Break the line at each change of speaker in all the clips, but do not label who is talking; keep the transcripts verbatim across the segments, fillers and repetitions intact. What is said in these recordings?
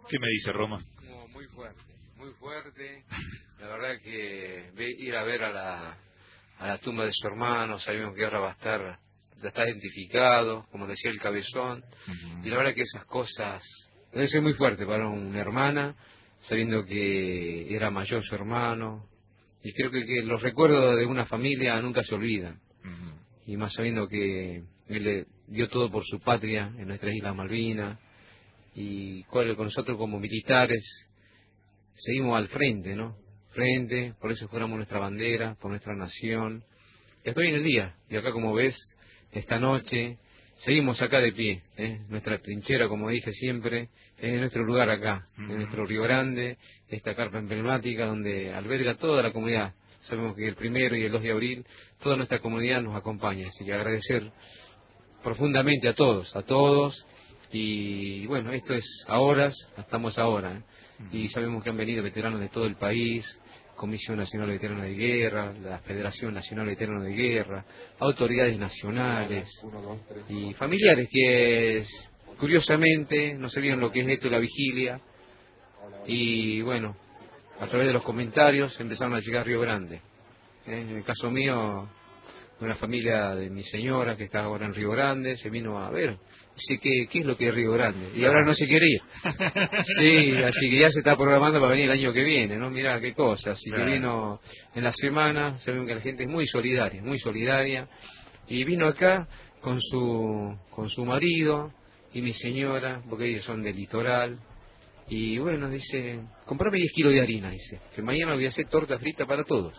¿Qué me dice Roma?
Como muy fuerte, muy fuerte. La verdad que ve, ir a ver a la, a la tumba de su hermano, sabemos que ahora va a estar, ya está identificado, como decía el Cabezón, uh-huh. Y la verdad que esas cosas debe ser muy fuerte para una hermana, sabiendo que era mayor su hermano, y creo que, que los recuerdos de una familia nunca se olvidan, uh-huh. Y más sabiendo que él le dio todo por su patria en nuestras Islas Malvinas, y cuál, con nosotros como militares seguimos al frente, ¿no? Frente, por eso juramos nuestra bandera, por nuestra nación. Y hasta hoy en el día, y acá como ves, esta noche, seguimos acá de pie, ¿eh? Nuestra trinchera, como dije siempre, es nuestro lugar acá, uh-huh. En nuestro Río Grande, esta carpa emblemática donde alberga toda la comunidad. Sabemos que el primero y el dos de abril, toda nuestra comunidad nos acompaña, así que agradecer profundamente a todos, a todos. Y bueno, esto es ahora, estamos ahora, ¿eh? Y sabemos que han venido veteranos de todo el país, Comisión Nacional de Veteranos de Guerra, la Federación Nacional de Veteranos de Guerra, autoridades nacionales y familiares que curiosamente no sabían lo que es esto de la vigilia, y bueno, a través de los comentarios empezaron a llegar a Río Grande, ¿eh? En el caso mío, una familia de mi señora que está ahora en Río Grande se vino a ver, dice que qué es lo que es Río Grande, y ahora no se quiere ir. Sí, así que ya se está programando para venir el año que viene, ¿no? Mirá qué cosa, así que vino en la semana, sabemos que la gente es muy solidaria, muy solidaria, y vino acá con su con su marido y mi señora, porque ellos son del litoral, y bueno, dice, comprame diez kilos de harina, dice, que mañana voy a hacer torta frita para todos.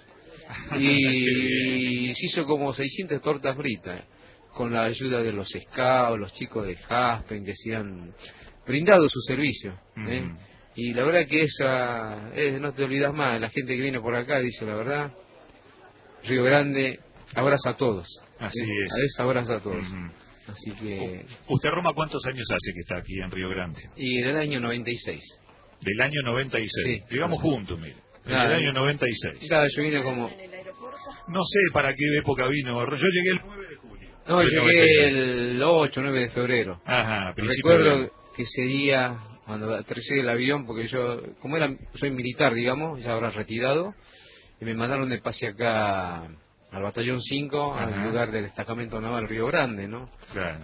Y se hizo como seiscientas tortas fritas, con la ayuda de los scouts, los chicos de Jaspen, que se han brindado su servicio, ¿eh? Uh-huh. Y la verdad que esa, eh, no te olvidas más, la gente que viene por acá dice la verdad, Río Grande abraza a todos.
Así
¿eh?
es.
A veces abraza a todos.
Uh-huh.
Así que...
¿Usted, Roma, cuántos años hace que está aquí en Río Grande?
Y del año noventa y seis.
Del año noventa y seis. Sí. Llegamos juntos, mire. En
Nada,
el año noventa y seis.
Claro, yo vine como...
No sé para qué época vino. Yo llegué el nueve de julio.
No, llegué noventa y seis. El ocho, nueve de febrero.
Ajá, principio
Recuerdo
de...
que ese día, cuando aterricé del avión, porque yo, como era, soy militar, digamos, ya ahora retirado, y me mandaron de pase acá al batallón cinco, Ajá. Al lugar del destacamento naval Río Grande, ¿no?
Claro.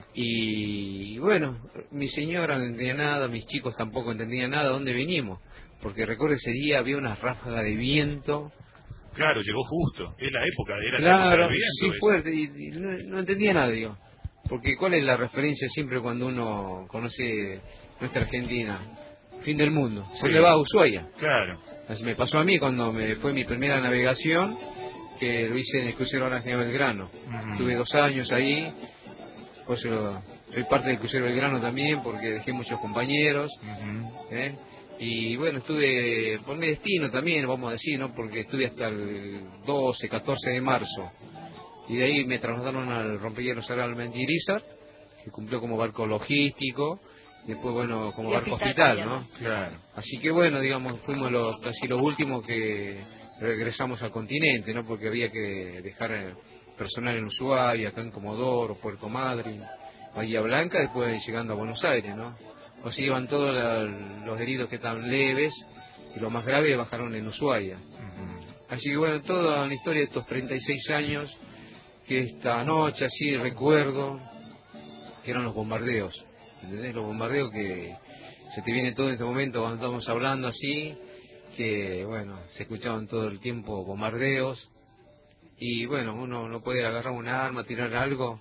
Y bueno, mi señora no entendía nada, mis chicos tampoco entendían nada, ¿dónde venimos? Porque recuerdo ese día había una ráfaga de viento.
Claro, llegó justo, es la época, era
claro,
la época del viento.
Sí, fuerte, y, y no, no entendía nada, digo. Porque ¿cuál es la referencia siempre cuando uno conoce nuestra Argentina? Fin del mundo.
Sí.
¿Dónde va? A Ushuaia.
Claro.
Así me pasó a mí cuando me fue mi primera navegación, que lo hice en el crucero Orange Belgrano. Uh-huh. Tuve dos años ahí, pues yo soy parte del crucero Belgrano también, porque dejé muchos compañeros. Uh-huh. ¿eh? Y bueno, estuve por mi destino también, vamos a decir, ¿no? Porque estuve hasta el doce, catorce de marzo. Y de ahí me trasladaron al rompehielos Almirante Irizar, que cumplió como barco logístico, y después, bueno, como barco hospital, ¿no?
Claro.
Así que, bueno, digamos, fuimos los, casi los últimos que regresamos al continente, ¿no? Porque había que dejar personal en Ushuaia, acá en Comodoro, Puerto Madryn, Bahía Blanca, después llegando a Buenos Aires, ¿no? O sea, iban todos la, los heridos que estaban leves, y los más graves bajaron en Ushuaia. Uh-huh. Así que, bueno, toda la historia de estos treinta y seis años, que esta noche así recuerdo que eran los bombardeos, ¿entendés? Los bombardeos que se te viene todo en este momento cuando estamos hablando así, que bueno, se escuchaban todo el tiempo bombardeos, y bueno, uno no puede agarrar un arma, tirar algo,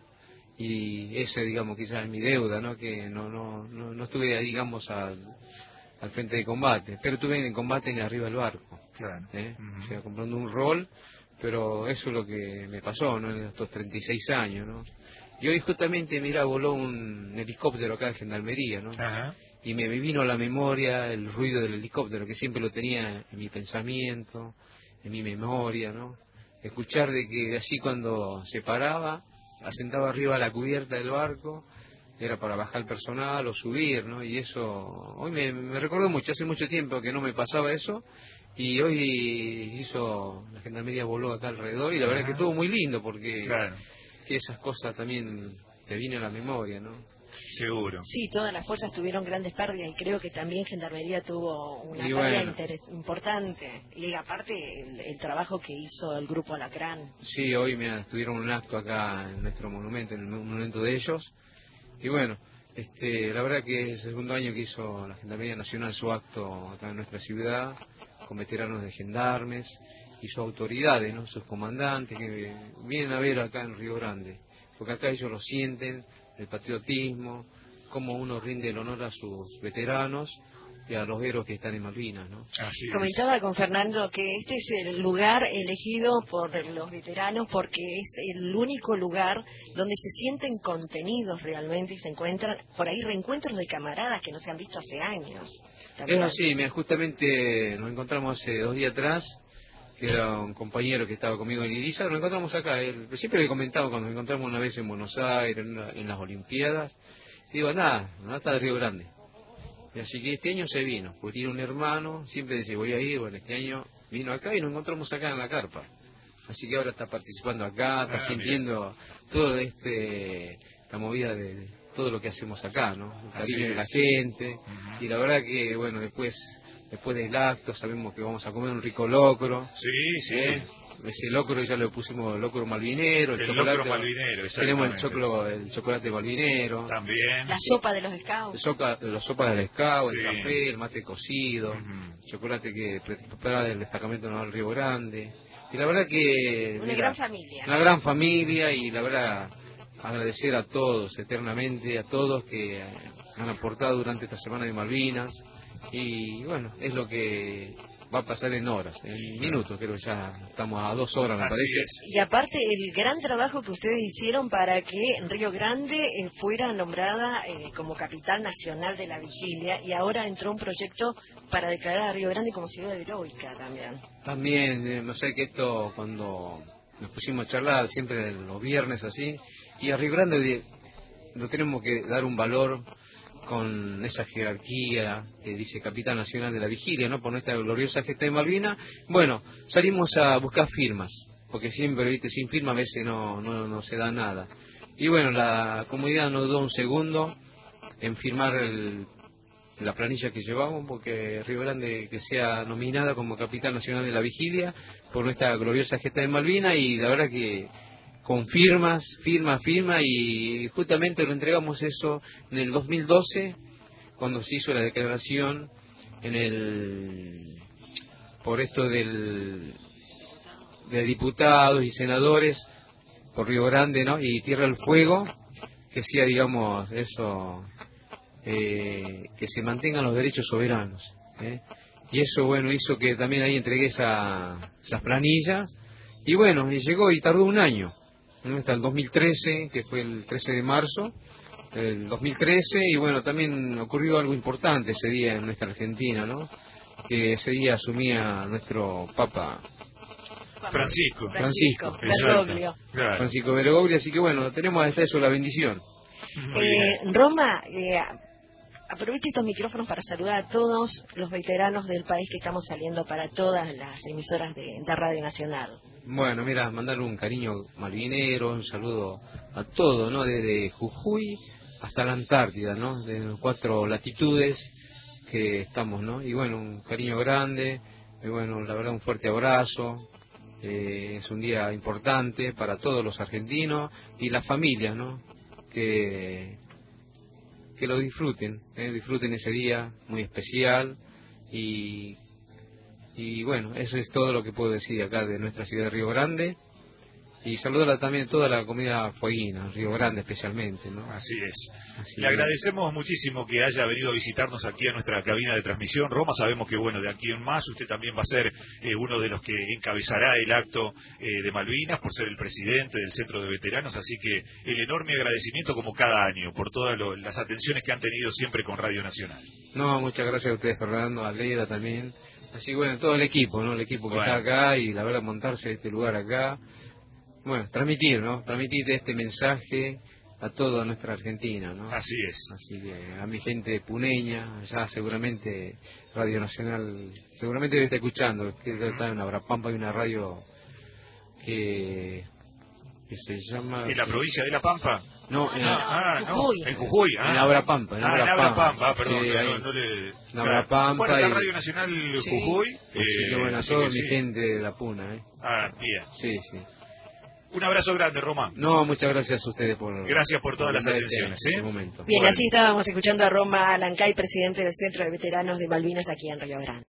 y ese, digamos, quizás es mi deuda, ¿no? Que no no no, no estuve, digamos, al, al frente de combate, pero estuve en combate en arriba del barco,
claro.
¿eh?
Uh-huh.
O sea, comprando un rol. Pero eso es lo que me pasó, ¿no? En estos treinta y seis años, ¿no? Y hoy justamente, mira, voló un helicóptero acá en Gendarmería, ¿no?
Ajá.
Y me vino a la memoria el ruido del helicóptero, que siempre lo tenía en mi pensamiento, en mi memoria, ¿no? Escuchar de que así cuando se paraba, asentaba arriba a la cubierta del barco, era para bajar el personal o subir, ¿no? Y eso, hoy me, me recordó mucho, hace mucho tiempo que no me pasaba eso, y hoy hizo, la Gendarmería voló acá alrededor, y la verdad es que estuvo muy lindo, porque
claro.
que esas cosas también te vienen a la memoria, ¿no?
Seguro.
Sí, todas las fuerzas tuvieron grandes pérdidas y creo que también Gendarmería tuvo una
Y
pérdida
bueno.
interes- importante. Y aparte el, el trabajo que hizo el grupo Alacrán.
Sí, hoy mira, tuvieron un acto acá en nuestro monumento, en el monumento de ellos. Y bueno, este, la verdad que es el segundo año que hizo la Gendarmería Nacional su acto acá en nuestra ciudad, con veteranos de gendarmes y sus autoridades, ¿no? Sus comandantes que vienen a ver acá en Río Grande, porque acá ellos lo sienten, el patriotismo, cómo uno rinde el honor a sus veteranos y a los héroes que están en Malvinas, ¿no?
Así es.
Comentaba con Fernando que este es el lugar elegido por los veteranos porque es el único lugar donde se sienten contenidos realmente y se encuentran, por ahí reencuentros de camaradas que no se han visto hace años. También.
Es así, mira, justamente nos encontramos hace dos días atrás, que era un compañero que estaba conmigo en Ibiza, nos encontramos acá. Él, siempre le comentaba cuando nos encontramos una vez en Buenos Aires, en, la- en las Olimpiadas, digo, nada, nada está de Río Grande. Y así que este año se vino, porque tiene un hermano, siempre dice voy a ir, bueno, este año vino acá y nos encontramos acá en la carpa. Así que ahora está participando acá, está
Ah,
sintiendo todo este, la movida de todo lo que hacemos acá, ¿no? El
Así
cariño de la
es.
gente.
Ujú.
Y la verdad que, bueno, después después del acto sabemos que vamos a comer un rico locro.
Sí, sí.
¿eh? Ese locro ya le pusimos locro malvinero, el,
El
chocolate.
locro malvinero,
Tenemos el,
exactamente.
choclo, el chocolate malvinero.
También.
La sopa de los
El
scouts.
sopa, la sopa del escabo,
Sí.
el café, el mate cocido,
Ujú.
chocolate que prepara el destacamento naval Río Grande. Y la verdad que...
Una
mira,
gran familia.
una gran familia y la verdad agradecer a todos eternamente, a todos que eh, han aportado durante esta semana de Malvinas. Y bueno, es lo que va a pasar en horas, en minutos, creo que ya estamos a dos horas, me
Así
parece.
es.
Y aparte el gran trabajo que ustedes hicieron para que Río Grande eh, fuera nombrada eh, como capital nacional de la vigilia y ahora entró un proyecto para declarar a Río Grande como ciudad heroica también.
También, eh, no sé que esto cuando nos pusimos a charlar siempre los viernes así, y a Río Grande de- lo tenemos que dar un valor con esa jerarquía que dice Capital Nacional de la Vigilia, ¿no? Por nuestra gloriosa gesta de Malvinas. Bueno, salimos a buscar firmas, porque siempre, viste, sin firma a veces no, no, no se da nada. Y bueno, la comunidad nos dio un segundo en firmar el- la planilla que llevamos, porque Río Grande que sea nominada como Capital Nacional de la Vigilia por nuestra gloriosa gesta de Malvinas, y la verdad que con firmas, firma, firma, y justamente lo entregamos eso en el dos mil doce, cuando se hizo la declaración en el por esto del de diputados y senadores por Río Grande, ¿no? Y Tierra del Fuego, que sea, digamos, eso, eh, que se mantengan los derechos soberanos, ¿eh? Y eso, bueno, hizo que también ahí entregué esa, esas planillas, y bueno, y llegó y tardó un año, ¿no? Hasta el dos mil trece, que fue el trece de marzo del dos mil trece, y bueno, también ocurrió algo importante ese día en nuestra Argentina, ¿no? Que ese día asumía nuestro Papa
Francisco.
Francisco,
Exacto.
Bergoglio.
Claro.
Francisco Bergoglio, así que bueno, tenemos hasta eso la bendición.
Muy
Eh,
bien.
Roma, eh, aprovecho estos micrófonos para saludar a todos los veteranos del país que estamos saliendo para todas las emisoras de, de Radio Nacional.
Bueno, mira, mandarle un cariño malvinero, un saludo a todo, ¿no? Desde Jujuy hasta la Antártida, ¿no? De las cuatro latitudes que estamos, ¿no? Y bueno, un cariño grande, y bueno, la verdad un fuerte abrazo. Eh, es un día importante para todos los argentinos y las familias, ¿no? Que, que lo disfruten, ¿eh? Disfruten ese día muy especial y y bueno, eso es todo lo que puedo decir acá de nuestra ciudad de Río Grande. Y saludar también a toda la comunidad fueguina, Río Grande especialmente, ¿no?
Así es.
Así
Le
que-
agradecemos muchísimo que haya venido a visitarnos aquí a nuestra cabina de transmisión. Roma, sabemos que bueno, de aquí en más usted también va a ser eh, uno de los que encabezará el acto eh, de Malvinas por ser el presidente del Centro de Veteranos, así que el enorme agradecimiento como cada año por todas lo- las atenciones que han tenido siempre con Radio Nacional.
No, muchas gracias a ustedes, Fernando, a Leda también. Así que bueno, todo el equipo, ¿no? El equipo que
Bueno.
está acá, y la verdad montarse este lugar acá. Bueno, transmitir, ¿no? Transmitir este mensaje a toda nuestra Argentina, ¿no?
Así es.
Así que a mi gente puneña, ya seguramente Radio Nacional, seguramente debe estar escuchando, que está en Abrapampa, hay una radio que, que se llama...
En la provincia de La Pampa.
No, en,
Ah, no,
Jujuy.
en Jujuy. Ah.
en Abra Pampa. En
Ah, en Abra Pampa, ah, perdón.
Sí,
no,
ahí.
no, no le...
En Abra Pampa.
Bueno, está
y-
Radio Nacional
Sí.
Jujuy.
Así que bueno, a
así
toda
que
mi
sí.
gente de la Puna, ¿eh?
Ah, bien.
Sí, sí.
Un abrazo grande, Roma.
No, muchas gracias a ustedes por...
Gracias por todas las
brindar
atenciones,
este,
¿eh?
este momento.
Bien,
Bueno.
así estábamos escuchando a Roma Alancay, presidente del Centro de Veteranos de Malvinas aquí en Río Grande.